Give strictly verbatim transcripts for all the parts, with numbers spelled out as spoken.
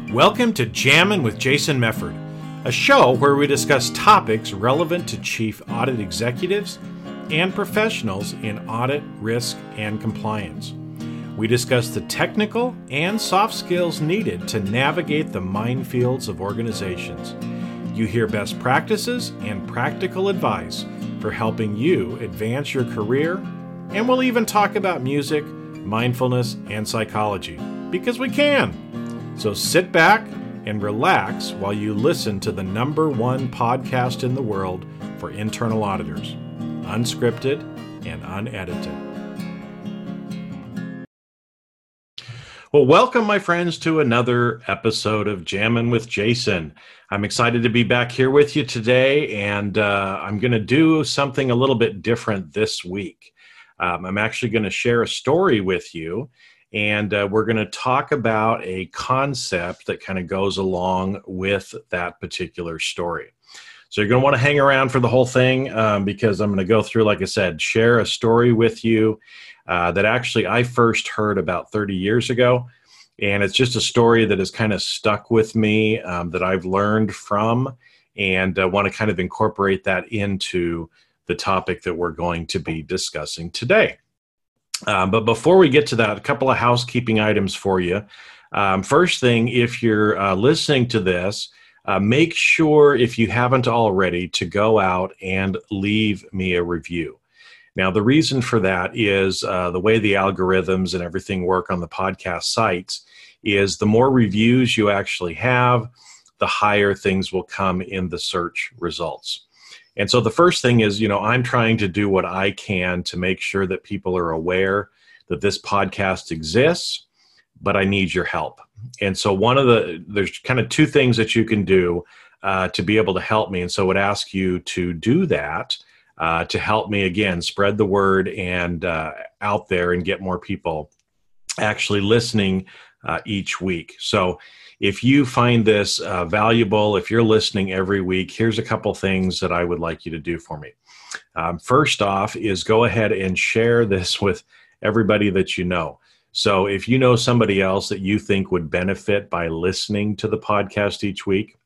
Welcome to Jammin' with Jason Mefford, a show where we discuss topics relevant to chief audit executives and professionals in audit, risk, and compliance. We discuss the technical and soft skills needed to navigate the minefields of organizations. You hear best practices and practical advice for helping you advance your career, and we'll even talk about music, mindfulness, and psychology, because we can. So sit back and relax while you listen to the number one podcast in the world for internal auditors, unscripted and unedited. Well, welcome, my friends, to another episode of Jammin' with Jason. I'm excited to be back here with you today, and uh, I'm going to do something a little bit different this week. Um, I'm actually going to share a story with you, and uh, we're going to talk about a concept that kind of goes along with that particular story. So you're going to want to hang around for the whole thing um, because I'm going to go through, like I said, share a story with you uh, that actually I first heard about thirty years ago. And it's just a story that has kind of stuck with me um, that I've learned from, and uh, want to kind of incorporate that into the topic that we're going to be discussing today. Um, but before we get to that, a couple of housekeeping items for you. Um, first thing, if you're uh, listening to this, uh, make sure, if you haven't already, to go out and leave me a review. Now, the reason for that is uh, the way the algorithms and everything work on the podcast sites is the more reviews you actually have, the higher things will come in the search results. And so the first thing is, you know, I'm trying to do what I can to make sure that people are aware that this podcast exists, but I need your help. And so one of the, there's kind of two things that you can do uh, to be able to help me. And so I would ask you to do that uh, to help me, again, spread the word and uh, out there and get more people actually listening uh, each week. So if you find this uh, valuable, if you're listening every week, here's a couple things that I would like you to do for me. Um, first off is go ahead and share this with everybody that you know. So if you know somebody else that you think would benefit by listening to the podcast each week,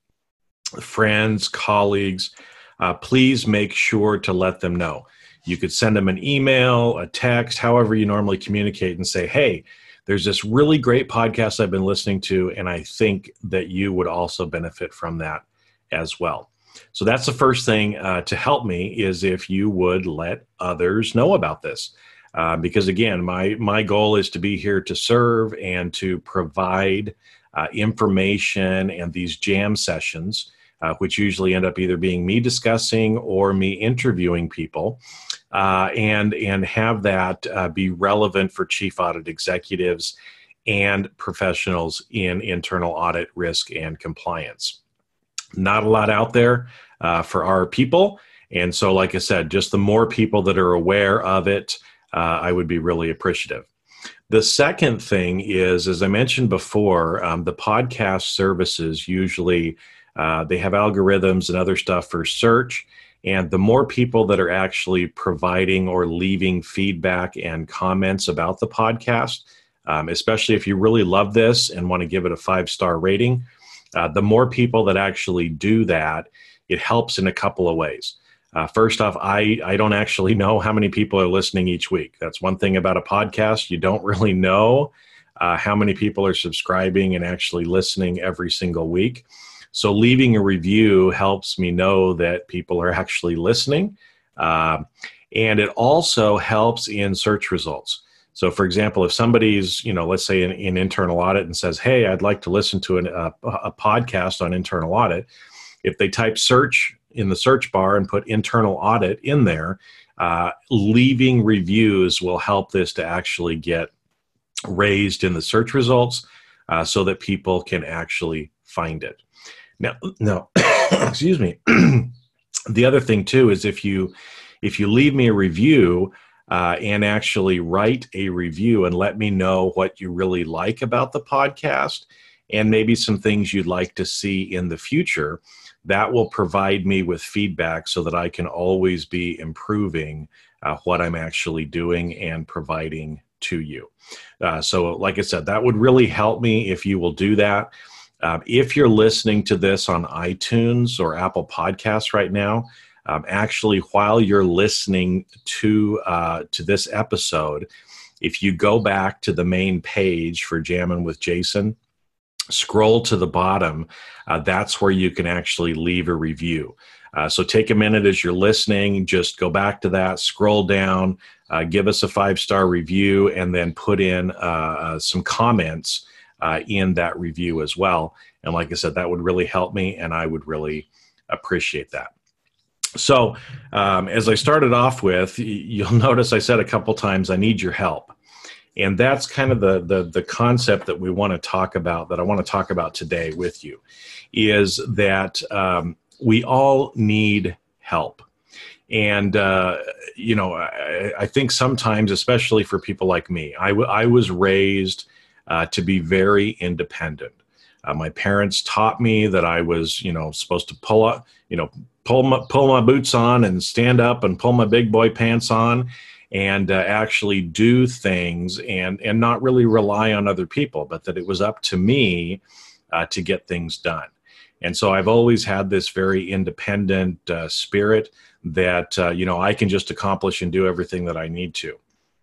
friends, colleagues, uh, please make sure to let them know. You could send them an email, a text, however you normally communicate, and say, hey, there's this really great podcast I've been listening to, and I think that you would also benefit from that as well. So that's the first thing uh, to help me, is if you would let others know about this. Uh, because again, my, my goal is to be here to serve and to provide uh, information and these jam sessions, uh, which usually end up either being me discussing or me interviewing people. Uh, and and have that uh, be relevant for chief audit executives and professionals in internal audit, risk, and compliance. Not a lot out there uh, for our people. And so, like I said, just the more people that are aware of it, uh, I would be really appreciative. The second thing is, as I mentioned before, um, the podcast services usually, uh, they have algorithms and other stuff for search. And the more people that are actually providing or leaving feedback and comments about the podcast, um, especially if you really love this and want to give it a five-star rating, uh, the more people that actually do that, it helps in a couple of ways. Uh, first off, I, I don't actually know how many people are listening each week. That's one thing about a podcast. You don't really know uh, how many people are subscribing and actually listening every single week. So leaving a review helps me know that people are actually listening. Uh, and it also helps in search results. So for example, if somebody's, you know, let's say in, in internal audit and says, hey, I'd like to listen to an, a, a podcast on internal audit. If they type search in the search bar and put internal audit in there, uh, leaving reviews will help this to actually get raised in the search results uh, so that people can actually find it. Now, no, excuse me. The other thing too is if you if you leave me a review uh, and actually write a review and let me know what you really like about the podcast and maybe some things you'd like to see in the future, that will provide me with feedback so that I can always be improving uh, what I'm actually doing and providing to you. Uh, so like I said, that would really help me if you will do that. Um, if you're listening to this on iTunes or Apple Podcasts right now, um, actually, while you're listening to uh, to this episode, if you go back to the main page for Jammin' with Jason, scroll to the bottom, uh, that's where you can actually leave a review. Uh, so take a minute as you're listening, just go back to that, scroll down, uh, give us a five-star review, and then put in uh, uh, some comments uh, in that review as well. And like I said, that would really help me, and I would really appreciate that. So um, as I started off with, you'll notice I said a couple times, I need your help. And that's kind of the, the, the concept that we want to talk about, that I want to talk about today with you, is that um, we all need help. And, uh, you know, I, I think sometimes, especially for people like me, I, w- I was raised uh, to be very independent. Uh, my parents taught me that I was, you know, supposed to pull up, you know, pull my, pull my boots on and stand up and pull my big boy pants on and uh, actually do things and, and not really rely on other people, but that it was up to me uh, to get things done. And so I've always had this very independent uh, spirit that, uh, you know, I can just accomplish and do everything that I need to.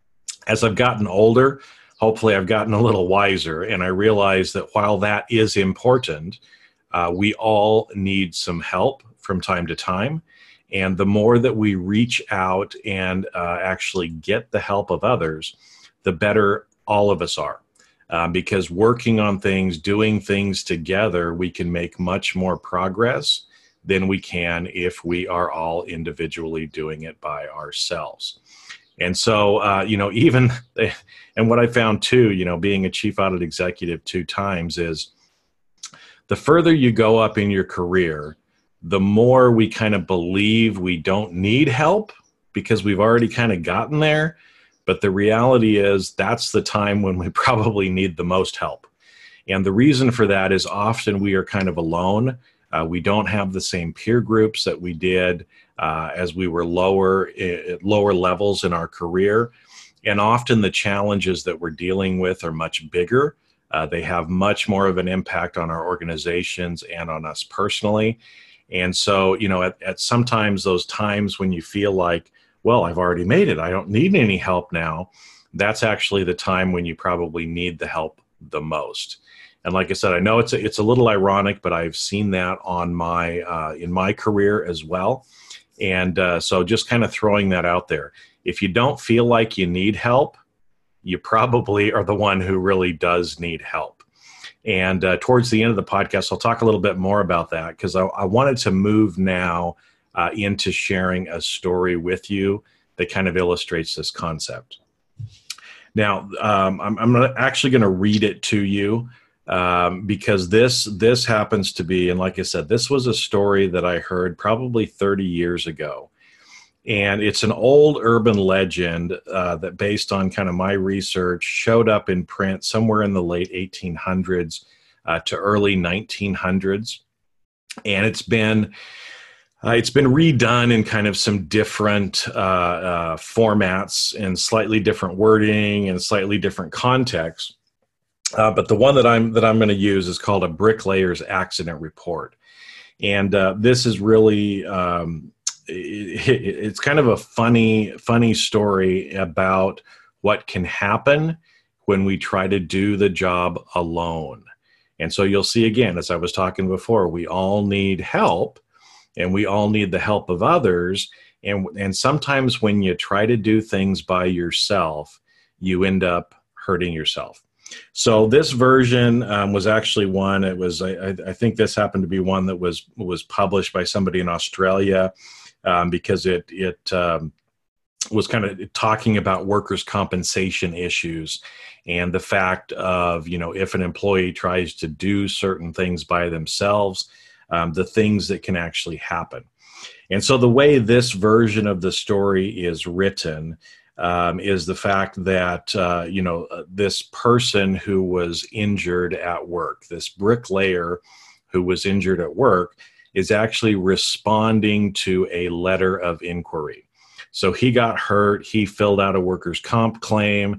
As I've gotten older, hopefully I've gotten a little wiser, and I realize that while that is important, uh, we all need some help from time to time. And the more that we reach out and uh, actually get the help of others, the better all of us are. Uh, because working on things, doing things together, we can make much more progress than we can if we are all individually doing it by ourselves. And so, uh, you know, even, and what I found too, you know, being a chief audit executive two times is the further you go up in your career, the more we kind of believe we don't need help because we've already kind of gotten there. But the reality is that's the time when we probably need the most help. And the reason for that is often we are kind of alone. Uh, we don't have the same peer groups that we did uh, as we were lower at lower levels in our career. And often the challenges that we're dealing with are much bigger. Uh, they have much more of an impact on our organizations and on us personally. And so, you know, at, at sometimes those times when you feel like, well, I've already made it, I don't need any help now, that's actually the time when you probably need the help the most. And like I said, I know it's a, it's a little ironic, but I've seen that on my uh, in my career as well. And uh, so just kind of throwing that out there. If you don't feel like you need help, you probably are the one who really does need help. And uh, towards the end of the podcast, I'll talk a little bit more about that because I, I wanted to move now uh, into sharing a story with you that kind of illustrates this concept. Now, um, I'm, I'm actually going to read it to you um, because this this happens to be, and like I said, this was a story that I heard probably thirty years ago. And it's an old urban legend uh, that, based on kind of my research, showed up in print somewhere in the late eighteen hundreds uh, to early nineteen hundreds. And it's been uh, it's been redone in kind of some different uh, uh, formats and slightly different wording and slightly different context. Uh, but the one that I'm that I'm going to use is called A Bricklayer's Accident Report. And uh, this is really um, It, it, it's kind of a funny, funny story about what can happen when we try to do the job alone. And so you'll see again, as I was talking before, we all need help and we all need the help of others. And, and sometimes when you try to do things by yourself, you end up hurting yourself. So this version um, was actually one, it was, I, I think this happened to be one that was, was published by somebody in Australia. Um, because it it um, was kind of talking about workers' compensation issues and the fact of, you know, if an employee tries to do certain things by themselves, um, the things that can actually happen. And so the way this version of the story is written um, is the fact that, uh, you know, this person who was injured at work, this bricklayer who was injured at work, is actually responding to a letter of inquiry. So he got hurt, he filled out a workers' comp claim,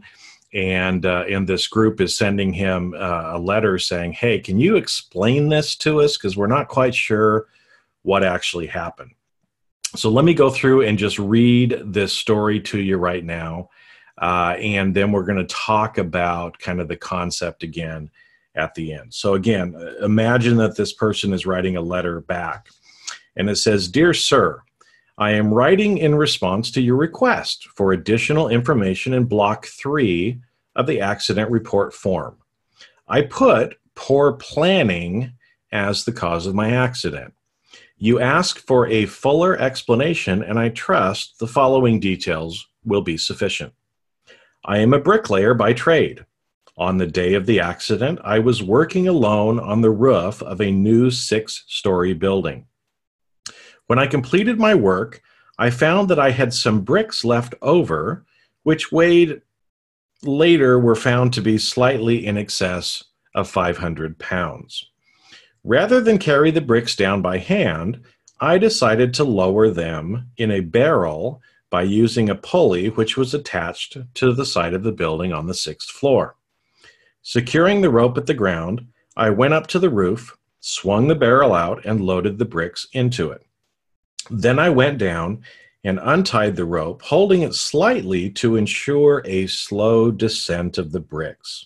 And, uh, and this group is sending him uh, a letter saying, hey, can you explain this to us? Because we're not quite sure what actually happened. So let me go through and just read this story to you right now. Uh, and then we're going to talk about kind of the concept again at the end. So again, imagine that this person is writing a letter back. And it says, Dear Sir, I am writing in response to your request for additional information in block three of the accident report form. I put poor planning as the cause of my accident. You asked for a fuller explanation, and I trust the following details will be sufficient. I am a bricklayer by trade. On the day of the accident, I was working alone on the roof of a new six-story building. When I completed my work, I found that I had some bricks left over, which weighed later were found to be slightly in excess of five hundred pounds. Rather than carry the bricks down by hand, I decided to lower them in a barrel by using a pulley which was attached to the side of the building on the sixth floor. Securing the rope at the ground, I went up to the roof, swung the barrel out, and loaded the bricks into it. Then I went down and untied the rope, holding it slightly to ensure a slow descent of the bricks.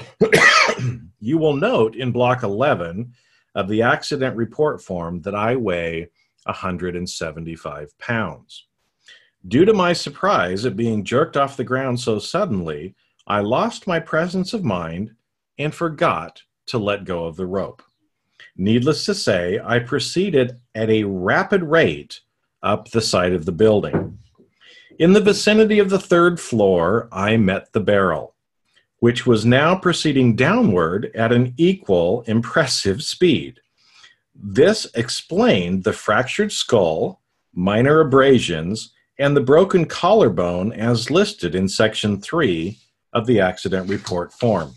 You will note in block eleven of the accident report form that I weigh one hundred seventy-five pounds. Due to my surprise at being jerked off the ground so suddenly, I lost my presence of mind and forgot to let go of the rope. Needless to say, I proceeded at a rapid rate up the side of the building. In the vicinity of the third floor, I met the barrel, which was now proceeding downward at an equal impressive speed. This explained the fractured skull, minor abrasions, and the broken collarbone as listed in section three of the accident report form.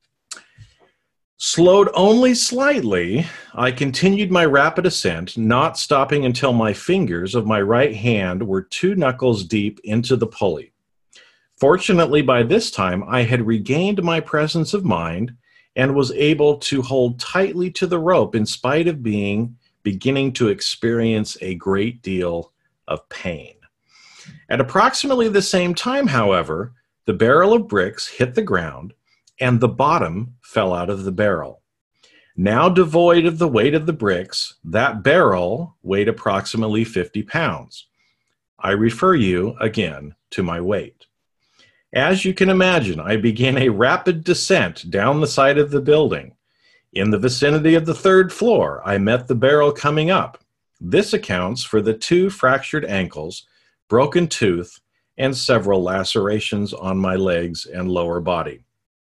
Slowed only slightly, I continued my rapid ascent, not stopping until my fingers of my right hand were two knuckles deep into the pulley. Fortunately, by this time, I had regained my presence of mind and was able to hold tightly to the rope in spite of being beginning to experience a great deal of pain. At approximately the same time, however, the barrel of bricks hit the ground and the bottom fell out of the barrel. Now devoid of the weight of the bricks, that barrel weighed approximately fifty pounds. I refer you again to my weight. As you can imagine, I began a rapid descent down the side of the building. In the vicinity of the third floor, I met the barrel coming up. This accounts for the two fractured ankles, broken tooth, and several lacerations on my legs and lower body.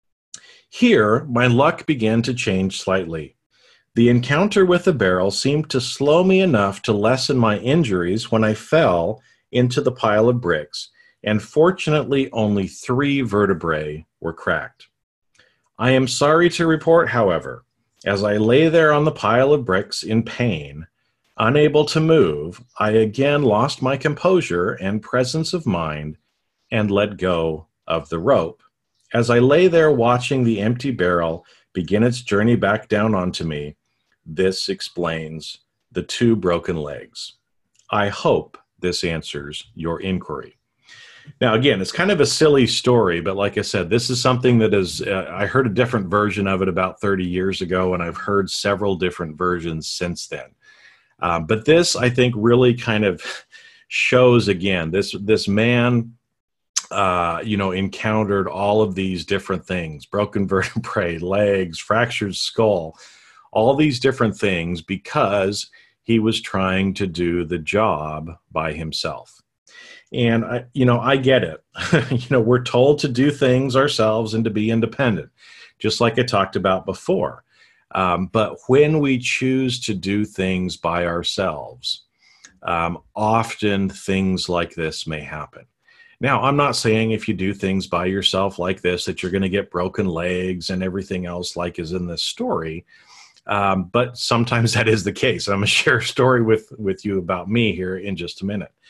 Here, my luck began to change slightly. The encounter with the barrel seemed to slow me enough to lessen my injuries when I fell into the pile of bricks, and fortunately only three vertebrae were cracked. I am sorry to report, however, as I lay there on the pile of bricks in pain, unable to move, I again lost my composure and presence of mind and let go of the rope. As I lay there watching the empty barrel begin its journey back down onto me, this explains the two broken legs. I hope this answers your inquiry. Now, again, it's kind of a silly story, but like I said, this is something that is, uh, I heard a different version of it about thirty years ago, and I've heard several different versions since then. Uh, but this, I think, really kind of shows, again, this, this man, uh, you know, encountered all of these different things, broken vertebrae, legs, fractured skull, all these different things because he was trying to do the job by himself. And, I, you know, I get it. You know, we're told to do things ourselves and to be independent, just like I talked about before. Um, but when we choose to do things by ourselves, um, often things like this may happen. Now, I'm not saying if you do things by yourself like this that you're going to get broken legs and everything else like is in this story. Um, but sometimes that is the case. I'm going to share a story with, with you about me here in just a minute.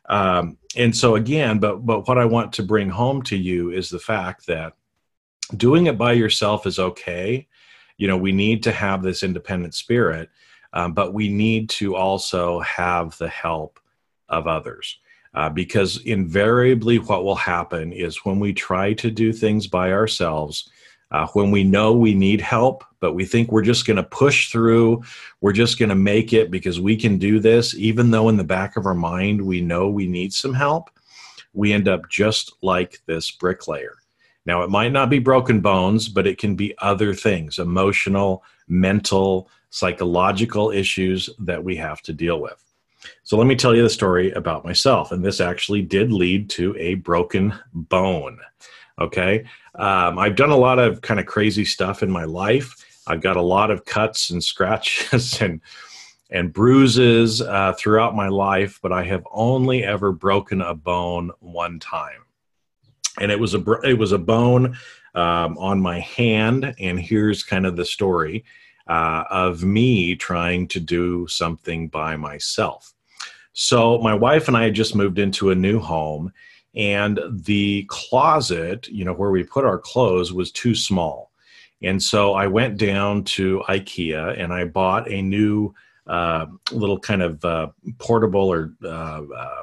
Um, and so again, but but what I want to bring home to you is the fact that doing it by yourself is okay. You know, we need to have this independent spirit, um, but we need to also have the help of others. Uh, because invariably what will happen is when we try to do things by ourselves, uh, when we know we need help, but we think we're just going to push through, we're just going to make it because we can do this, even though in the back of our mind we know we need some help, we end up just like this bricklayer. Now, it might not be broken bones, but it can be other things, emotional, mental, psychological issues that we have to deal with. So let me tell you the story about myself. And this actually did lead to a broken bone. Okay. Um, I've done a lot of kind of crazy stuff in my life. I've got a lot of cuts and scratches and and bruises uh, throughout my life, but I have only ever broken a bone one time. And it was a, it was a bone um, on my hand. And here's kind of the story uh, of me trying to do something by myself. So my wife and I had just moved into a new home, and the closet, you know, where we put our clothes was too small. And so I went down to IKEA and I bought a new uh, little kind of uh, portable or uh, uh,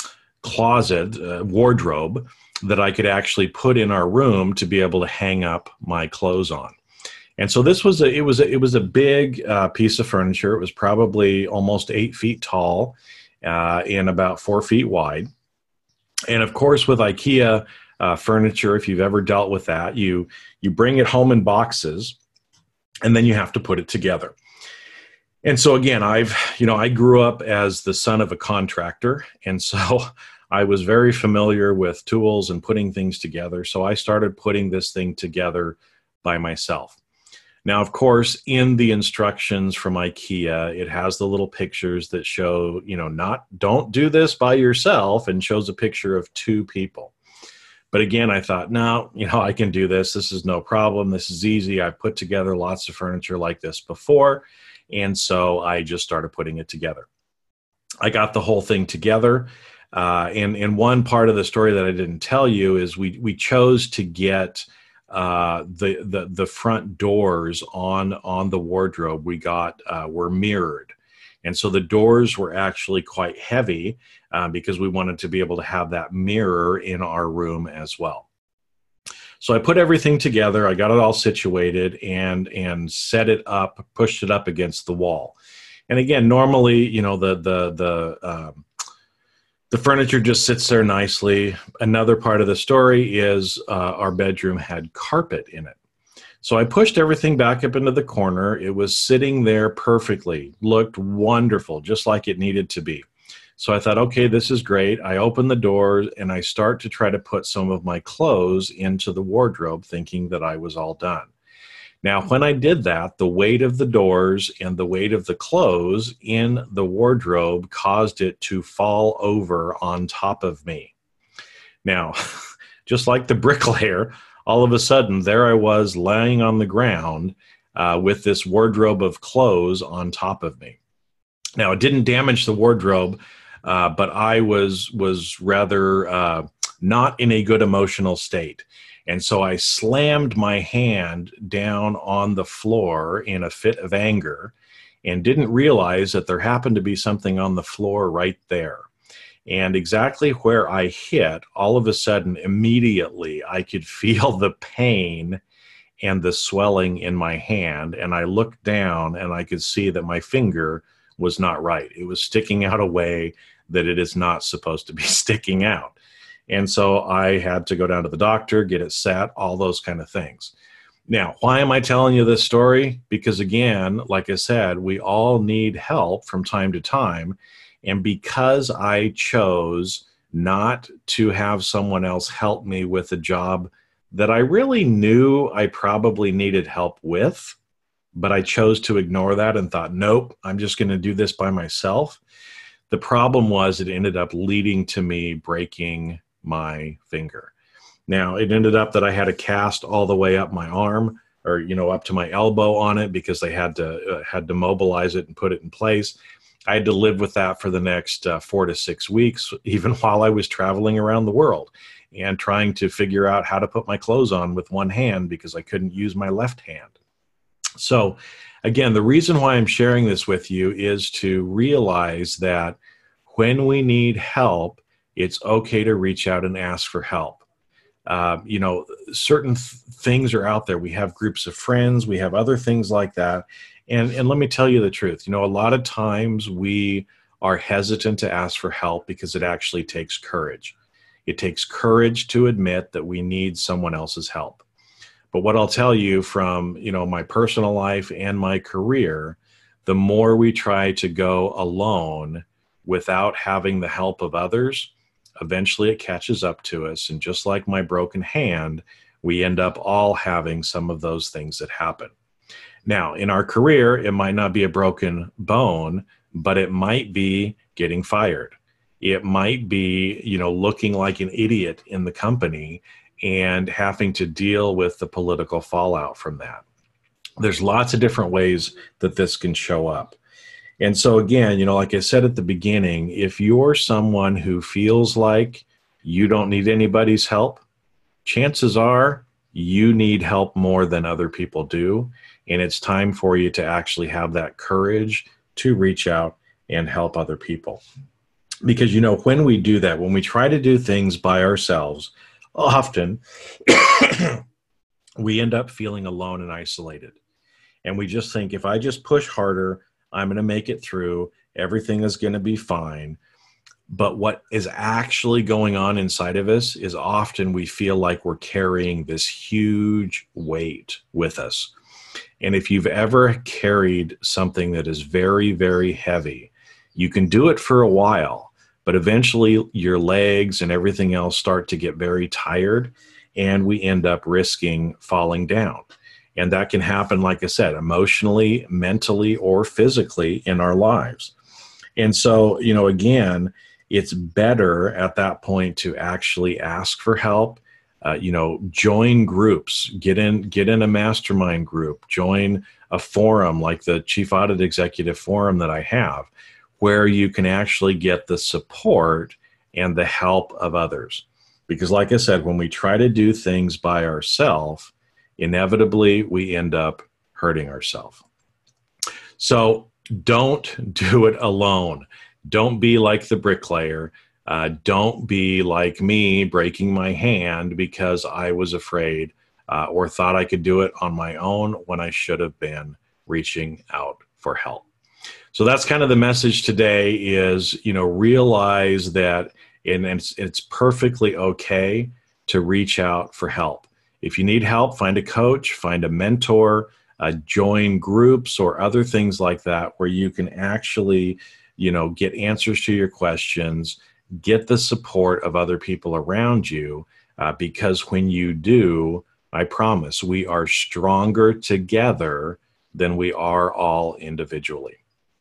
closet uh, wardrobe that I could actually put in our room to be able to hang up my clothes on. And so this was a, it was a, it was a big uh, piece of furniture. It was probably almost eight feet tall. Uh, and about four feet wide. And of course, with IKEA uh, furniture, if you've ever dealt with that, you you bring it home in boxes, and then you have to put it together. And so again, I've you know I grew up as the son of a contractor, and so I was very familiar with tools and putting things together. So I started putting this thing together by myself. Now, of course, in the instructions from IKEA, it has the little pictures that show, you know, not don't do this by yourself, and shows a picture of two people. But again, I thought, no, you know, I can do this. This is no problem. This is easy. I've put together lots of furniture like this before. And so I just started putting it together. I got the whole thing together. Uh, and, and one part of the story that I didn't tell you is we, we chose to get Uh, the, the the front doors on on the wardrobe we got uh, were mirrored, and so the doors were actually quite heavy uh, because we wanted to be able to have that mirror in our room as well. So I put everything together. I got it all situated and and set it up, pushed it up against the wall. And again, normally, you know, the the the um, The furniture just sits there nicely. Another part of the story is uh, our bedroom had carpet in it. So I pushed everything back up into the corner. It was sitting there perfectly, looked wonderful, just like it needed to be. So I thought, okay, this is great. I open the doors and I start to try to put some of my clothes into the wardrobe, thinking that I was all done. Now, when I did that, the weight of the doors and the weight of the clothes in the wardrobe caused it to fall over on top of me. Now, just like the bricklayer, all of a sudden, there I was lying on the ground uh, with this wardrobe of clothes on top of me. Now, it didn't damage the wardrobe, uh, but I was, was rather uh, not in a good emotional state. And so I slammed my hand down on the floor in a fit of anger and didn't realize that there happened to be something on the floor right there. And exactly where I hit, all of a sudden, immediately, I could feel the pain and the swelling in my hand. And I looked down and I could see that my finger was not right. It was sticking out a way that it is not supposed to be sticking out. And so I had to go down to the doctor, get it set, all those kind of things. Now, why am I telling you this story? Because again, like I said, we all need help from time to time. And because I chose not to have someone else help me with a job that I really knew I probably needed help with, but I chose to ignore that and thought, nope, I'm just going to do this by myself. The problem was it ended up leading to me breaking my finger. Now, it ended up that I had a cast all the way up my arm, or, you know, up to my elbow on it, because they had to uh, had to mobilize it and put it in place. I had to live with that for the next uh, four to six weeks, even while I was traveling around the world and trying to figure out how to put my clothes on with one hand because I couldn't use my left hand. So again, the reason why I'm sharing this with you is to realize that when we need help, it's okay to reach out and ask for help. Uh, you know, certain th- things are out there. We have groups of friends, we have other things like that. And, and let me tell you the truth. You know, a lot of times we are hesitant to ask for help because it actually takes courage. It takes courage to admit that we need someone else's help. But what I'll tell you from, you know, my personal life and my career, the more we try to go alone without having the help of others, eventually it catches up to us. And just like my broken hand, we end up all having some of those things that happen. Now, in our career, it might not be a broken bone, but it might be getting fired. It might be, you know, looking like an idiot in the company and having to deal with the political fallout from that. There's lots of different ways that this can show up. And so again, you know, like I said at the beginning, if you're someone who feels like you don't need anybody's help, chances are you need help more than other people do. And it's time for you to actually have that courage to reach out and help other people. Because, you know, when we do that, when we try to do things by ourselves, often we end up feeling alone and isolated. And we just think, if I just push harder, I'm going to make it through. Everything is going to be fine. But what is actually going on inside of us is often we feel like we're carrying this huge weight with us. And if you've ever carried something that is very, very heavy, you can do it for a while, but eventually your legs and everything else start to get very tired, and we end up risking falling down. And that can happen, like I said, emotionally, mentally, or physically in our lives. And so, you know, again, it's better at that point to actually ask for help. Uh, you know, join groups, get in, get in a mastermind group, join a forum like the Chief Audit Executive Forum that I have, where you can actually get the support and the help of others. Because like I said, when we try to do things by ourselves, inevitably we end up hurting ourselves. So don't do it alone. Don't be like the bricklayer. Uh, don't be like me breaking my hand because I was afraid uh, or thought I could do it on my own when I should have been reaching out for help. So that's kind of the message today is, you know, realize that and it's, it's perfectly okay to reach out for help. If you need help, find a coach, find a mentor, uh, join groups or other things like that where you can actually, you know, get answers to your questions, get the support of other people around you, uh, because when you do, I promise, we are stronger together than we are all individually.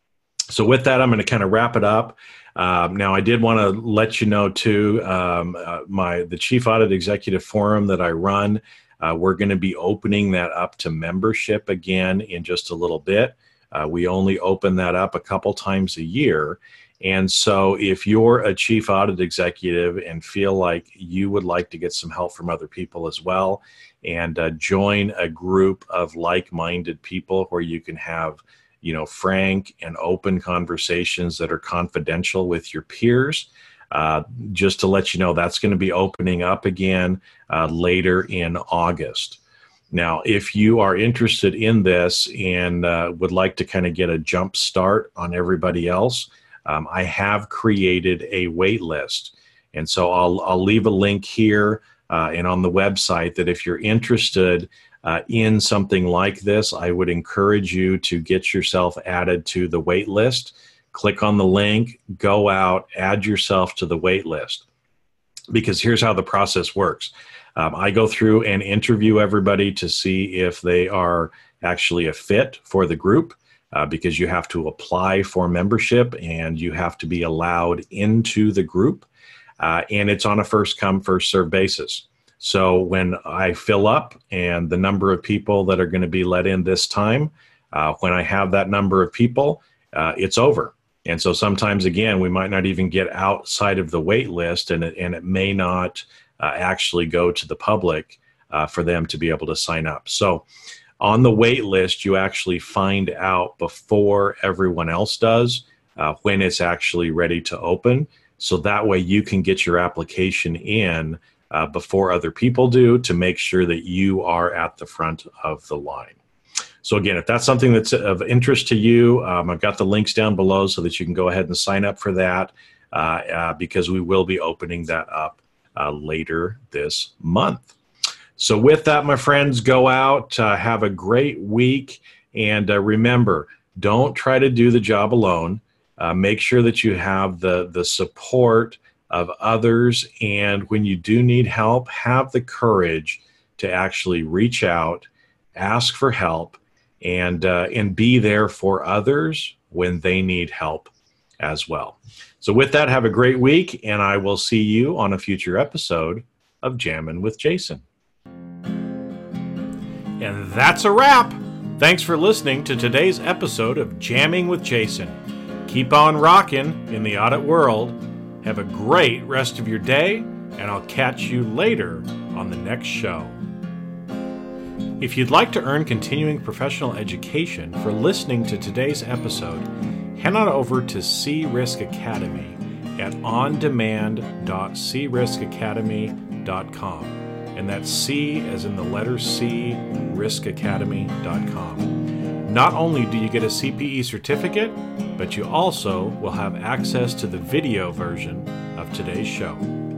So with that, I'm going to kind of wrap it up. Um, now, I did want to let you know, too, um, uh, my the Chief Audit Executive Forum that I run, uh, we're going to be opening that up to membership again in just a little bit. Uh, we only open that up a couple times a year. And so if you're a chief audit executive and feel like you would like to get some help from other people as well, and uh, join a group of like-minded people where you can have, you know, frank and open conversations that are confidential with your peers, uh, just to let you know, that's going to be opening up again uh, later in August. Now, if you are interested in this and uh, would like to kind of get a jump start on everybody else, um, I have created a wait list. And so I'll, I'll leave a link here uh, and on the website that if you're interested uh, in something like this, I would encourage you to get yourself added to the wait list. Click on the link, go out, add yourself to the wait list. Because here's how the process works. Um, I go through and interview everybody to see if they are actually a fit for the group, uh, because you have to apply for membership and you have to be allowed into the group. Uh, and it's on a first come, first serve basis. So when I fill up and the number of people that are going to be let in this time, uh, when I have that number of people, uh, it's over. And so sometimes, again, we might not even get outside of the wait list, and it, and it may not uh, actually go to the public uh, for them to be able to sign up. So on the wait list, you actually find out before everyone else does uh, when it's actually ready to open. So that way you can get your application in uh, before other people do, to make sure that you are at the front of the line. So again, if that's something that's of interest to you, um, I've got the links down below so that you can go ahead and sign up for that uh, uh, because we will be opening that up uh, later this month. So with that, my friends, go out, uh, have a great week, and uh, remember, don't try to do the job alone. Uh, make sure that you have the, the support of others, and when you do need help, have the courage to actually reach out, ask for help, and uh, and be there for others when they need help as well. So with that, have a great week, and I will see you on a future episode of Jammin' with Jason. And that's a wrap. Thanks for listening to today's episode of Jamming with Jason. Keep on rocking in the audit world. Have a great rest of your day, and I'll catch you later on the next show. If you'd like to earn continuing professional education for listening to today's episode, head on over to C Risk Academy at on demand dot c risk academy dot com. And that's C as in the letter C, risk academy dot com. Not only do you get a C P E certificate, but you also will have access to the video version of today's show.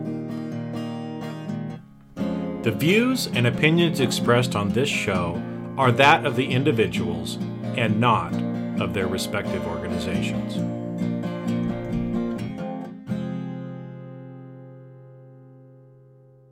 The views and opinions expressed on this show are that of the individuals and not of their respective organizations.